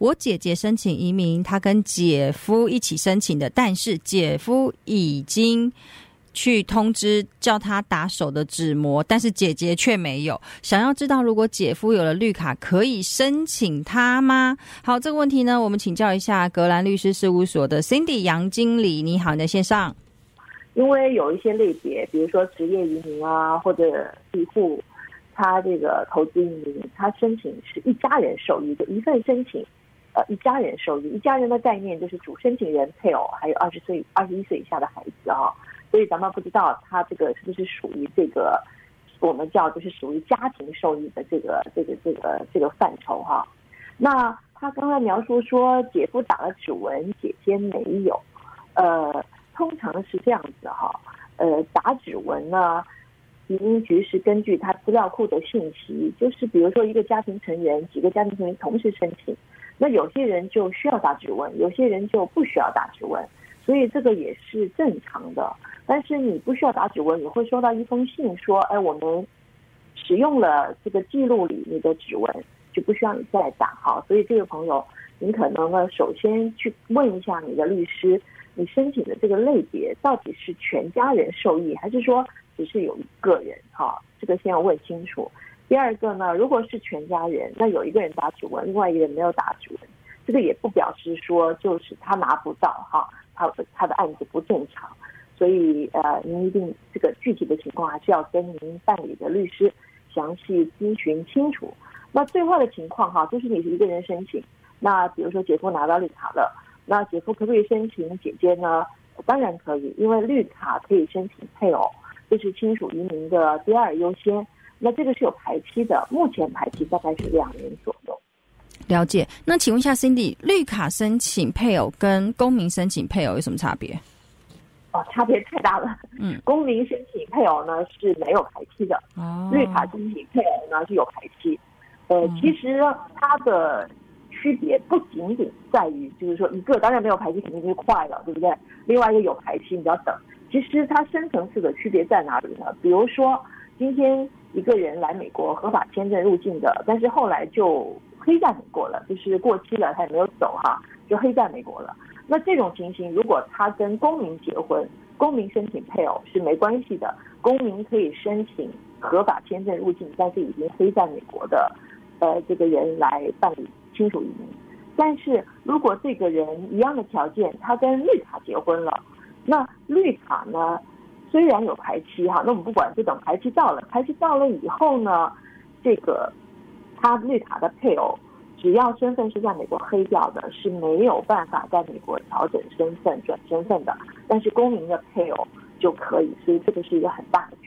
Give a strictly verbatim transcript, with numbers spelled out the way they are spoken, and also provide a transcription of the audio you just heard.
我姐姐申请移民，她跟姐夫一起申请的，但是姐夫已经去通知叫他打手的指模，但是姐姐却没有。想要知道如果姐夫有了绿卡可以申请他吗？好，这个问题呢我们请教一下格兰律师事务所的 Cindy 杨经理。你好，你在线上。 因为有一些类别，比如说职业移民啊，或者庇护，他这个投资移民，他申请是一家人受益，就一份申请，呃，一家人受益。一家人的概念就是主申请人、配偶，还有二十岁、二十一岁以下的孩子啊。所以咱们不知道他这个是不是属于这个我们叫就是属于家庭受益的这个这个这个这个范畴哈。那他刚才描述说姐夫打了指纹，姐姐没有，呃。通常是这样子哈，呃，打指纹呢，移民局是根据他资料库的信息，就是比如说一个家庭成员，几个家庭成员同时申请，那有些人就需要打指纹，有些人就不需要打指纹，所以这个也是正常的。但是你不需要打指纹，你会收到一封信说，哎，我们使用了这个记录里你的指纹，就不需要你再打哈。所以这位朋友，你可能呢，首先去问一下你的律师。你申请的这个类别到底是全家人受益，还是说只是有一个人哈？这个先要问清楚。第二个呢，如果是全家人，那有一个人打指纹，另外一个人没有打指纹，这个也不表示说就是他拿不到哈，他他的案子不正常。所以呃，您一定这个具体的情况还是要跟您办理的律师详细咨询清楚。那最坏的情况哈，就是你是一个人申请，那比如说姐夫拿到绿卡了。那姐夫可不可以申请姐姐呢？当然可以，因为绿卡可以申请配偶，这是亲属移民的第二优先。那这个是有排期的，目前排期大概是两年左右。 了解。那请问一下 Cindy， 绿卡申请配偶跟公民申请配偶有什么差别？ 哦，差别太大了。嗯，公民申请配偶呢是没有排期的，哦，绿卡申请配偶呢是有排期。呃，嗯、其实它的区别不仅仅在于，就是说一个当然没有排期肯定就快了，对不对？另外一个有排期你要等。其实它深层次的区别在哪里呢？比如说今天一个人来美国合法签证入境的，但是后来就黑在美国了，就是过期了，他也没有走哈，就黑在美国了。那这种情形，如果他跟公民结婚，公民申请配偶是没关系的，公民可以申请合法签证入境，但是已经黑在美国的呃这个人来办理亲属移民。但是如果这个人一样的条件，他跟绿卡结婚了，那绿卡呢虽然有排期哈，那我们不管，就等排期到了，排期到了以后呢，这个他绿卡的配偶只要身份是在美国黑掉的，是没有办法在美国调整身份转身份的，但是公民的配偶就可以，所以这个是一个很大的